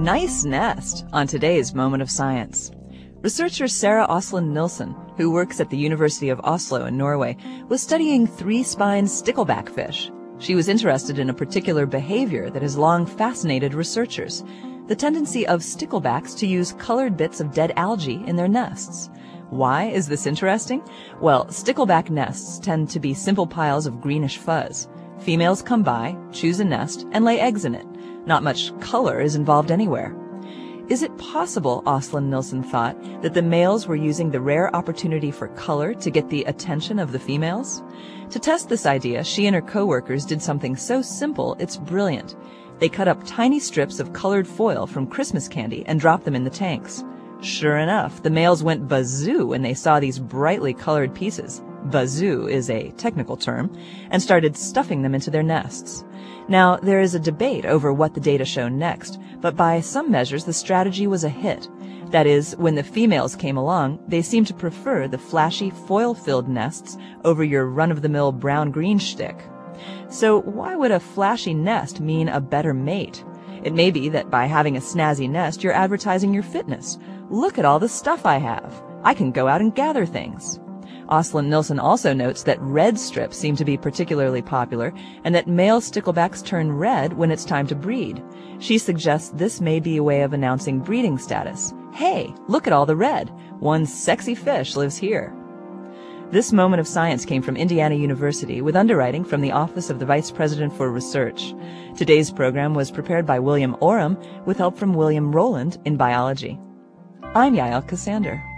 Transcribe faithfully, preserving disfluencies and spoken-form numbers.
Nice nest on today's Moment of Science. Researcher Sarah Auslund Nilsen, who works at the University of Oslo in Norway, was studying three-spined stickleback fish. She was interested in a particular behavior that has long fascinated researchers, the tendency of sticklebacks to use colored bits of dead algae in their nests. Why is this interesting? Well, stickleback nests tend to be simple piles of greenish fuzz. Females come by, choose a nest, and lay eggs in it. Not much color is involved anywhere. Is it possible, Auslund Nilsen thought, that the males were using the rare opportunity for color to get the attention of the females? To test this idea, she and her coworkers did something so simple it's brilliant. They cut up tiny strips of colored foil from Christmas candy and dropped them in the tanks. Sure enough, the males went bazoo when they saw these brightly colored pieces. Bazoo is a technical term, and started stuffing them into their nests. Now, there is a debate over what the data show next, but by some measures the strategy was a hit. That is, when the females came along, they seemed to prefer the flashy, foil-filled nests over your run-of-the-mill brown-green shtick. So why would a flashy nest mean a better mate? It may be that by having a snazzy nest, you're advertising your fitness. Look at all the stuff I have. I can go out and gather things. Auslund Nilsen also notes that red strips seem to be particularly popular and that male sticklebacks turn red when it's time to breed. She suggests this may be a way of announcing breeding status. Hey, look at all the red. One sexy fish lives here. This Moment of Science came from Indiana University with underwriting from the Office of the Vice President for Research. Today's program was prepared by William Oram with help from William Rowland in biology. I'm Yael Cassander.